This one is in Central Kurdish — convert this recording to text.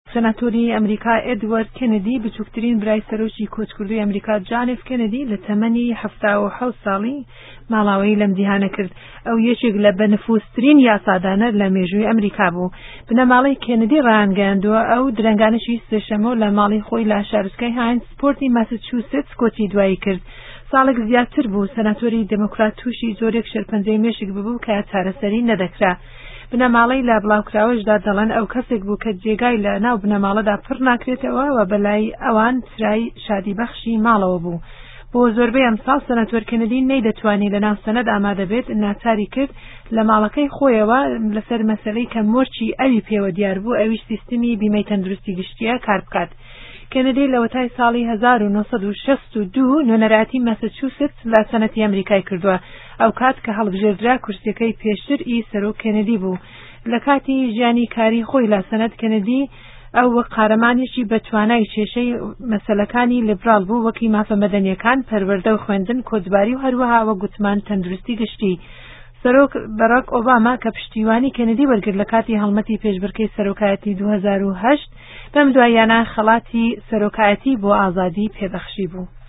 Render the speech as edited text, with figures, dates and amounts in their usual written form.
سەناتۆری ئەمریکا ئێدوارد کێنەدی بچووکترین برای سەرۆکی کۆچکردووی ئەمریکا جان ئێف کێنەدی لە تەمەنی 77 ساڵی ماڵاوەی لەم جیهانە کرد. ئەو یەکێک لە بەنفوسترین یاسادانە لە مێژووی ئەمریکا بوو. بنەماڵەی کێنەدی ڕایانگەیاندووە ئەو درەنگانشی سێشەمە لە ماڵی خۆی لە شارستکای هاینسپۆرتی ماساچوسێتس کۆچی دوایی کرد. ساڵێک زیاتر بوو سەناتۆری دموکرات تووشی زۆرێک شەرپەنجەی مێشک ببوو کە چارەسەری نەدەکرا. بنەماڵەی لە بڵاوکراوەشدا دەڵێن ئەو کەسێک بوو کە جێگای لە ناو بنەماڵەدا پڕ ناکرێتەوە و بەلای ئەوان چرای شادیبەخشی ماڵەوە بوو. بۆ زۆربەی ئەمساڵ سەناتۆر کێنەدی نەیدەتوانی لە ناو سەنەد ئامادە بێت ناچاری کرد لە ماڵەکەی خۆیەوە لەسەر مەسەلەی کە مۆرچی ئەوی پێوە دیار بوو ئەویش سیستمی بیمەی تەندروستی گشتیە کار بکات. کێنەدی لە وەتای ساڵی 1962 نوێنەراتی ماساچوسێتس لە سەنەتی ئەمریکای کردووە. ئەو کات کە هەڵبژێردرا کورسیەکەی پێشتر ئی سەرۆک کێنەدی بوو. لە کاتی ژیانی کاری خۆی لە سەنەت کێنەدی ئەو وەک قارەمانێکی بە توانای کێشەی مەسەلەکانی لیبرال بوو وەکی مافە مەدەنیەکان، پەروەردە و خوێندن، کۆچباری و هەروەها وە گوتمان تەندروستی گشتی. سەرۆک باراک ئۆباما کە پشتیوانی کێنەدی وەرگرت لە کاتی هەڵمەتی پێشبڕکێی سەرۆکایەتی 2008 بەم دواییانە خەڵاتی سەرۆکایەتی بۆ ئازادی پێبەخشی بوو.